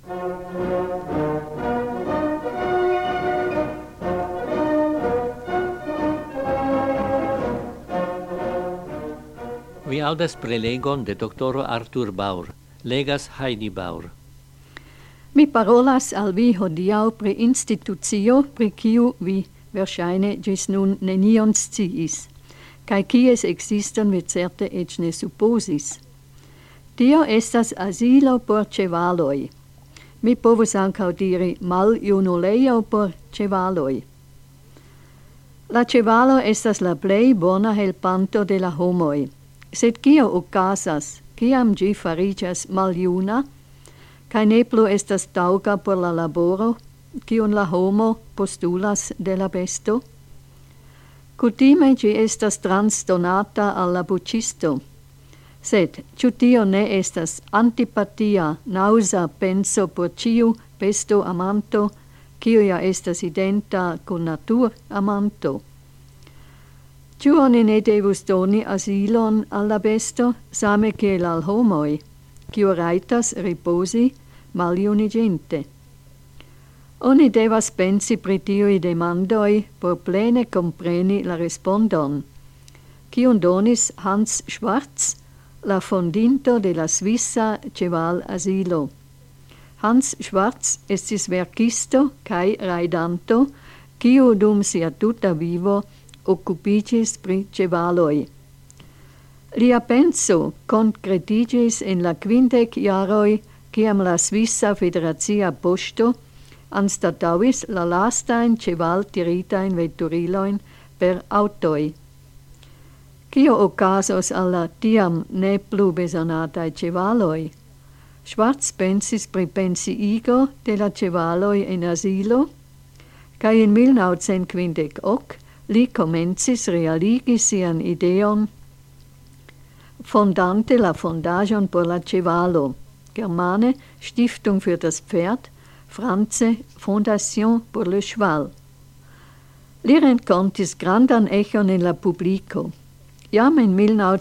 Vi audas prelegon de doctoro Arthur Baur, legas Heidi Baur. Mi parolas al vi hodiaŭ pri institucio pri kiu vi verŝajne ĝis nun nenion sciis, kaj kies ekziston vi certe eĉ ne supozis. Tio estas asilo por ĉevaloj. Mi povus ankaŭ diri maljunulejo por ĉevaloj. La ĉevalo estas la plej bona helpanto de la homoj. Sed kio okazas, kiam ĝi fariĝas maljuna, kaj ne plu estas taŭga por la laboro, kiun la homo postulas de la besto? Kutime ĝi estas transdonata al la buĉisto. Sed ĉu tio ne estas antipatia, naŭza penso por ĉiu besto-amanto, kiu ja estas identa kun natur-amanto? Ĉu oni ne devus doni asilon al la besto, same kiel al homoj, kiu rajtas ripozi maljuniĝinte? Oni devas pensi pri tiuj demandoj por plene kompreni la respondon, kiun donis Hans Schwarz, la fondinto de la Svisa ĉeval-asilo. Hans Schwarz estis verkisto kaj rajdanto, kiu dum sia tuta vivo occupiĝis pri ĉevaloj. Lia penso konkretiĝis en la 50 jaroj, kiam la Svisa Federacia Poŝto anstataŭis la lastajn ĉevaltiritajn veturilojn per aŭtoj. Kio okazos al la tiam ne plu bezonataj ĉevaloj? Schwarz pensis pri pensiigo de la ĉevaloj en asilo, kaj en 1958 li komencis realigi sian ideon, fondante la Fondaĵon por la ĉevalo, germane Stiftung für das Pferd, france Fondation pour le Cheval. Li renkontis grandan echon en la publiko. Jam en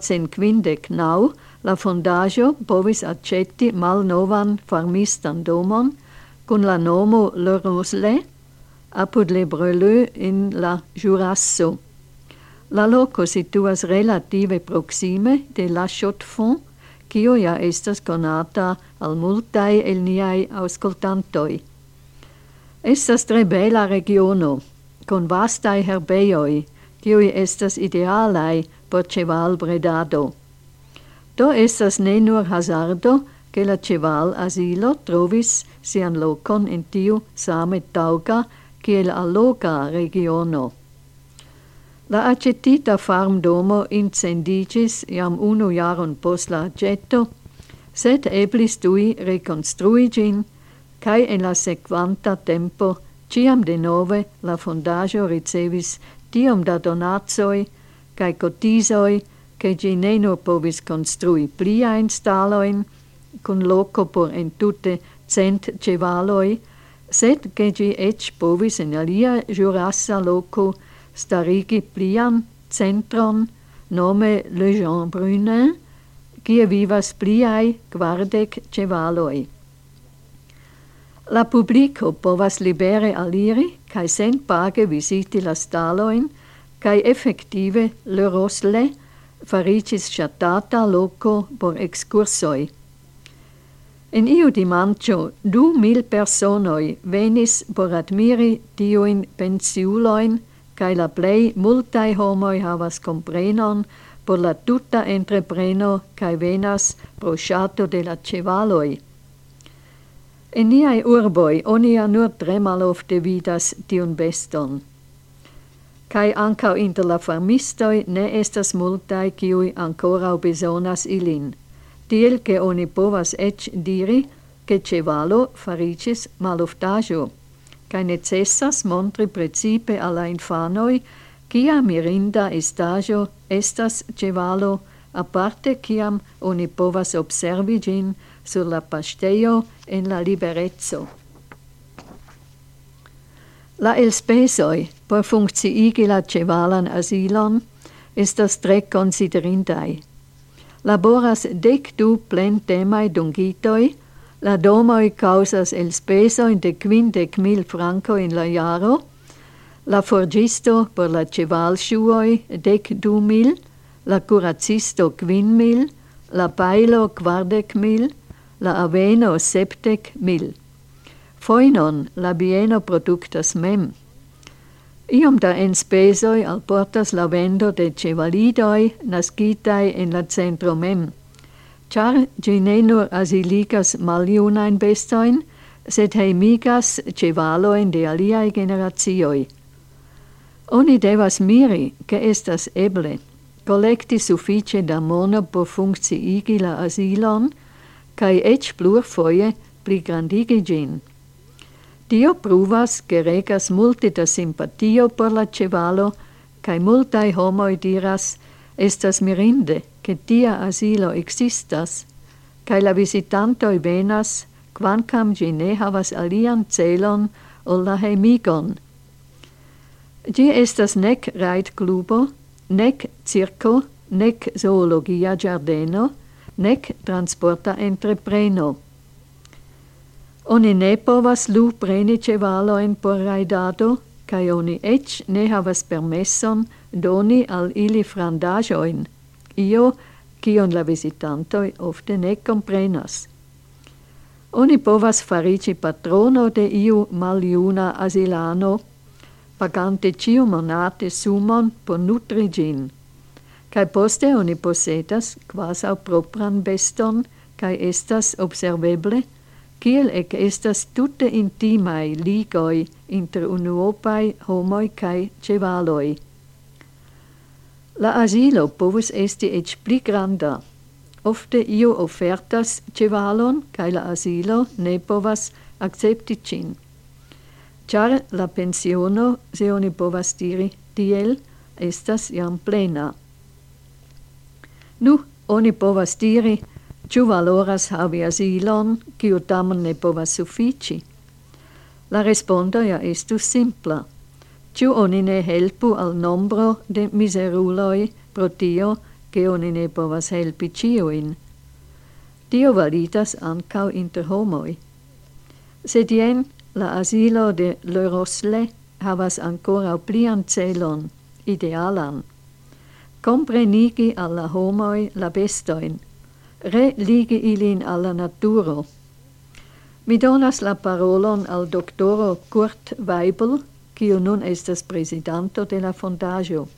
1959 la fondaĵo povis aĉeti malnovan farmistan domon kun la nomo Le Roselet apud Le Breleux en la Jurasso. La loko situas relative proksime de La Chaux-de-Fonds, kio ja estas konata al multaj el niaj aŭskultantoj. Estas tre bela regiono, kun vastaj herbejoj, kiuj estas idealaj por ĉevalbredado. Do estas ne nur hazardo, ke la ĉeval-asilo trovis sian lokon en tiu same taŭga kiel alloga regiono. La aĉetita farmdomo incendiĝis jam 1 jaron post la aĉeto, sed eblis tuj rekonstrui ĝin, kaj en la sekvanta tempo ĉiam denove la fondaĵo ricevis tiom da donacoj kaj kotizoj, ke ĝi ne nur povis konstrui pliajn stalojn kun loko por entute 100 ĉevaloj, sed ke ĝi eĉ povis en alia ĵurasa loko starigi plian centron nome Le Jean Brunin, kie vivas pliaj 40 ĉevaloj. La publiko povas libere aliri kaj senpage viziti la stalojn, kaj efektive Le Roselet fariĝis ŝatata loko por ekskursoj. En iu dimanĉo 2000 personoj venis por admiri tiujn pensiulojn, kaj la plej multaj homoj havas komprenon por la tuta entrepreno kaj venas pro ŝato de la ĉevaloj. En niaj urboj oni ja nur tre malofte vidas tiun beston. Kaj ankaŭ inter la farmistoj ne estas multaj, kiuj ankoraŭ bezonas ilin. Tiel ke oni povas eĉ diri, ke ĉevalo fariĝis maloftaĵo, kaj necesas montri precipe al la infanoj, kia mirinda estaĵo estas ĉevalo, aparte kiam oni povas observi ĝin sur la paŝtejo en la Libereco. La elspezoj por funkciigi la ĉevalan asilon estas tre konsiderindaj. Laboras 12 plentemaj dungitoj, la domoi causas el speso in de 50.000 franco in la jaro, la forgisto por la cevalsciuoi 12.000, la curacisto 5.000, la pailo 40.000, la aveno 70.000. Foinon la bieno productas mem. Iom da enspesoi alportas la vendo de cevalidoi nascitai in la centro mem, char gi ne nur asiligas maliunain bestoin, sed heimigas cevaloin de aliai generatioi. Oni devas miri, che estas eble, collecti suffice da mono por funcciigi la asilon, cae ec plurfoje pligrandigi gin. Tio pruvas che regas multe da simpatio por la cevalo, cae multae homoi diras, estas mirinde, che tia asilo existas, cae la visitantoi venas, quancam gi ne havas alian celon ol la heimigon. Gi estas nec raid-clubo, nec circo, nec zoologia giardeno, nec transporta entrepreno. Oni ne povas lu preni cevaloin por raidado, cae oni ec ne havas permesson doni al ili frandajoin, io, cion la visitantoi ofte ne comprenas. Oni povas farici patrono de iu maliuna asilano, pagante ciu monate sumon por nutri gin, cae poste oni posedas quasau propran beston, cae estas observeble, kiel ec estas tutte intimae ligoi inter unuopae homoi cae cevaloi. La asilo povus esti ec pli granda. Ofte io ofertas cevalon, cae la asilo ne povas accepti cin. Char la pensiono, se oni povas diri tiel, estas jam plena. Nu, oni povas diri, ciu valoras havi asilon, ciu tamen ne povas suffici? La respondo ja estus simpla. Ciu oni ne helpu al nombro de miseruloi pro tio, che oni ne povas helpi ciuin? Tio validas ancau inter homoi. Sed jen la asilo de Le Rosle havas ancora plian celon, idealan. Comprenigi alla homoi la bestoin, religi ilin alla naturo. Mi donas la parolon al doctoro Kurt Weibel, quiu nun estas presidanto de la fondaggio.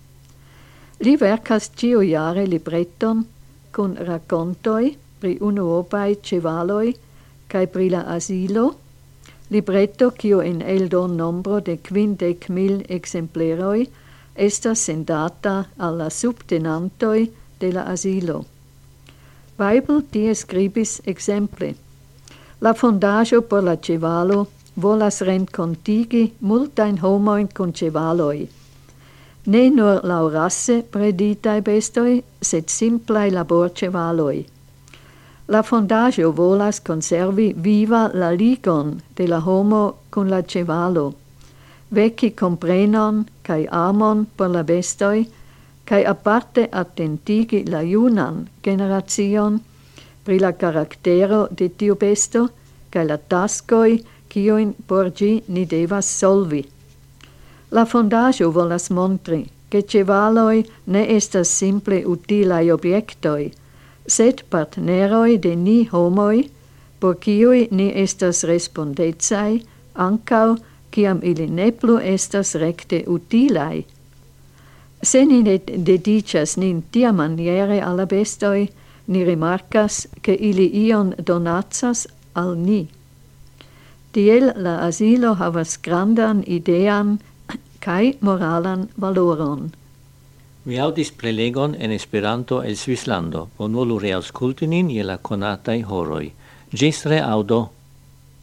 Li vercas ciu jare libretton cun racontoi pri unuopae cevaloi cae pri la asilo, libretto quiu in eldon nombro de 50.000 exempleroi estas sendata alla subtenantoi de la asilo. Weibel tie scribis exemple. La fondaggio por la cevalo volas rencontigi multain homoin con cevaloi. Ne nur lau rasse preditae bestoi, sed simplae labor cevaloi. La fondaggio volas conservi viva la ligon de la homo con la cevalo, veci comprenon cae amon por la bestoi, cae aparte attentigi la junan generation pri la caractero de tiu besto, cae la taskoi quioin por gi ni devas solvi. La fondaggio volas montri che cevaloi ne estas simple utilae obiectoi, sed partneroi de ni homoi, por quiui ni estas respondecai, ancau ciam ili ne plu estas recte utilae. Se ni dedicas nin tia maniere alla bestoi, ni rimarcas che ili ion donacas al ni. Tiel la asilo havas grandan idean cae moralan valoron. Vi audis prelegon en Esperanto el Svislando. Bonvolu reaŭskulti nin je la konataj horoj. Ĝis reaŭdo.